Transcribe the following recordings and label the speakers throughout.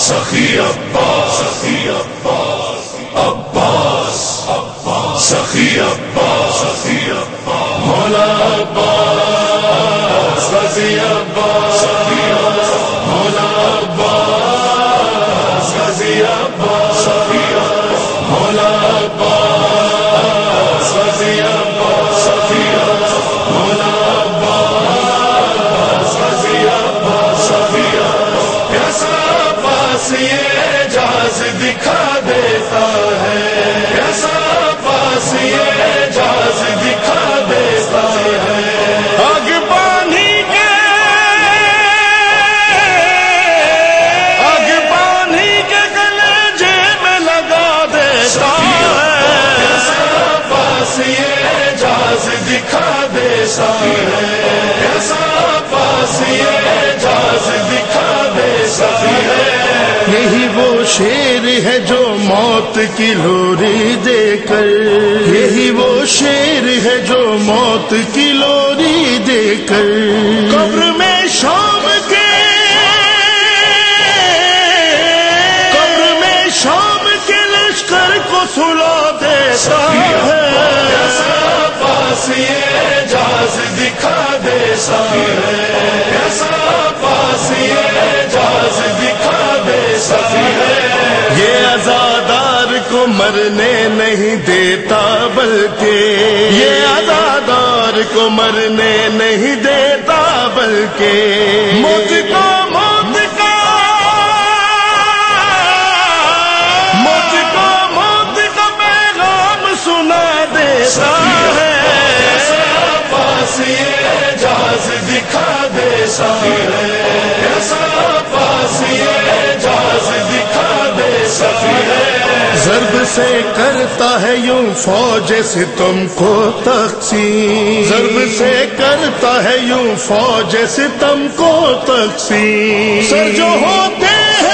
Speaker 1: سخی عباس سخی عباس عباس عباس سخی عباس سخی عباس مولا عباس غازی عباس سخی عباس مولا عباس غازی عباس سخی عباس مولا عباس غازی عباس سخی عباس مولا عباس غازی عباس سخی عباس ایسا عباس یہ اعجاز دکھا دیتا ہے، ایسا عباس یہ اعجاز دکھا دیتا ہے، آگ پانی کے گلیجے میں لگا دیتا ہے، ایسا عباس یہ اعجاز دکھا دیتا ہے، ایسا عباس یہ اعجاز دکھا دیتا ہے۔
Speaker 2: یہی وہ شیر ہے جو موت کی لوری دے کر، یہی وہ شیر ہے جو موت کی لوری دے کر قبر میں شام کے لشکر کو سلا دیتا ہے،
Speaker 1: ایسا عباس یہ اعجاز دکھا دیتا ہے، ایسا عباس یہ اعجاز دکھا دیتا ہے۔
Speaker 2: یہ عزادار کو مرنے نہیں دیتا بلکہ، یہ عزادار کو مرنے نہیں دیتا بلکہ موت کا پیغام سنا دیتا ہے،
Speaker 1: ایسا عباس یہ اعجاز دکھا دیتا ہے، ایسا عباس یہ اعجاز دکھا دیتا ہے۔
Speaker 2: ضرب سے کرتا ہے یوں فوج ستم کو تقسیم، ضرب سے کرتا ہے یوں فوج ستم کو تقسیم، سر جو ہوتے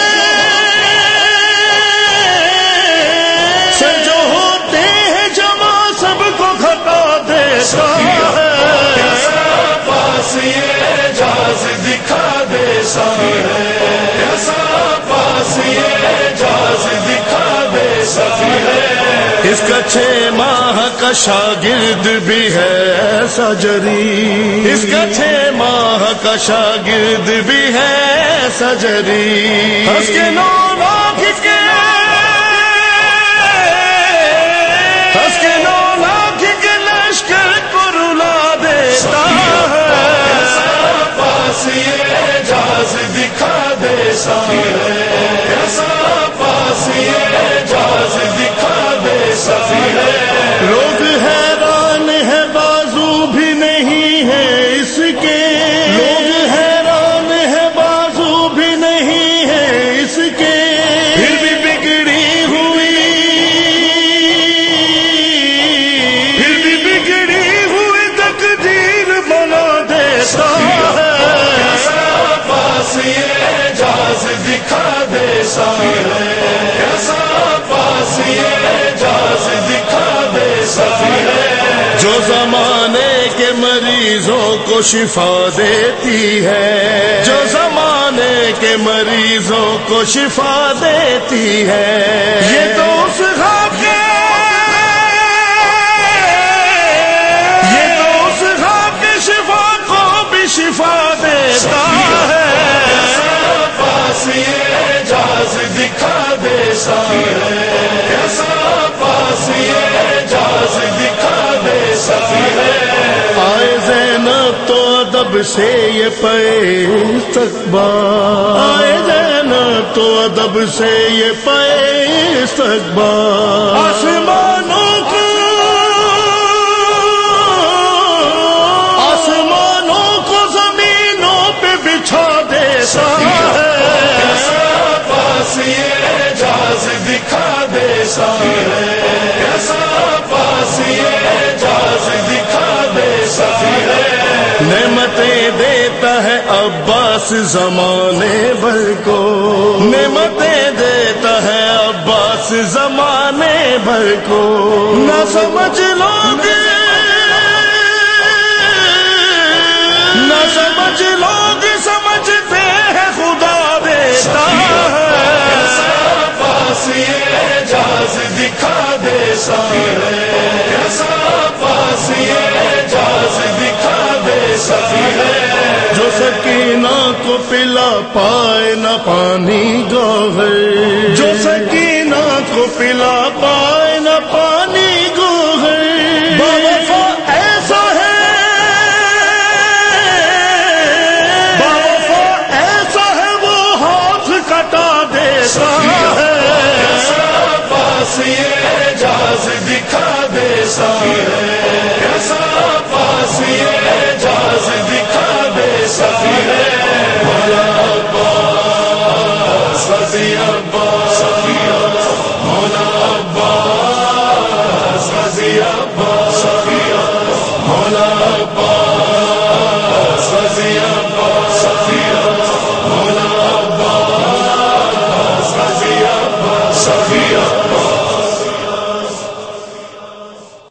Speaker 2: ہیں جمع سب کو گھٹا دیتا ہے،
Speaker 1: ایسا عباس یہ اعجاز دکھا دیتا ہے، ایسا عباس یہ اعجاز دکھا دیتا ہے۔
Speaker 2: اس کا 6 ماہ کا شاگرد بھی ہے ایسا جری، اس کا 6 ماہ کا شاگرد بھی ہے ایسا جری، ہنس کے 9 لاکھ کے لشکر کو رلا دیتا ہے،
Speaker 1: ایسا عباس یہ اعجاز دکھا دیتا ہے، ایسا عباس یہ اعجاز دکھا دیتا ہے۔
Speaker 2: لوگ حیران ہے بازو بھی نہیں ہے اس کے، لوگ حیران ہے بازو بھی نہیں ہے اس کے، پھر بھی بگڑی ہوئی تقدیر بنا دیتا ہے،
Speaker 1: ایسا عباس یہ اعجاز دکھا دیتا ہے، ایسا عباس یہ اعجاز دکھا دیتا ہے۔
Speaker 2: جو زمانے کے مریضوں کو شفا دیتی ہے، جو زمانے کے مریضوں کو شفا دیتی ہے، یہ تو اس غاب کے شفا کو بھی شفا دیتا ہے،
Speaker 1: ایسا عباس یہ اعجاز دکھا دیتا ہے، ایسا عباس یہ اعجاز دکھا دیتا ہے۔
Speaker 2: آئے زینب تو ادب سے یہ پے استقبال، آئے زینب تو ادب سے یہ پے استقبال، آسمانوں کو زمینوں پہ بچھا دیتا ہے،
Speaker 1: ایسا عباس یہ اعجاز دکھا دیتا ہے، ایسا عباس یہ اعجاز دکھا دیتا ہے۔
Speaker 2: نعمتیں دیتا ہے عباس زمانے بھر کو، نعمتیں دیتا ہے عباس زمانے بھر کو، نہ سمجھ لوگ سمجھتے ہیں خدا دیتا ہے، سکینہ کو پلا پائے نہ پانی گوہر، جو سکینہ کو پلا